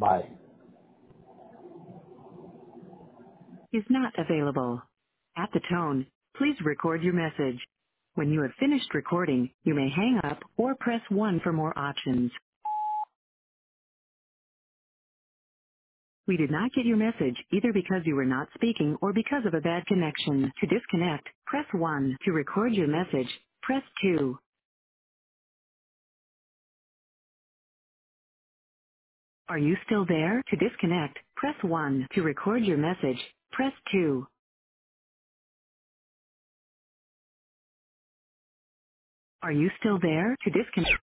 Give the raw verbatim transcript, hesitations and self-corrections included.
Bye. Is not available. At the tone, please record your message. When you have finished recording, you may hang up or press one for more options. We did not get your message either because you were not speaking or because of a bad connection. To disconnect, press one. To record your message, press two. Are you still there? To disconnect, press one. To record your message, press two. Are you still there? To disconnect.